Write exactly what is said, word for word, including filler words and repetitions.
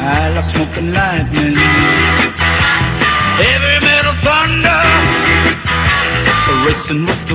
I like smoking lightning. Heavy metal thunder, racing with the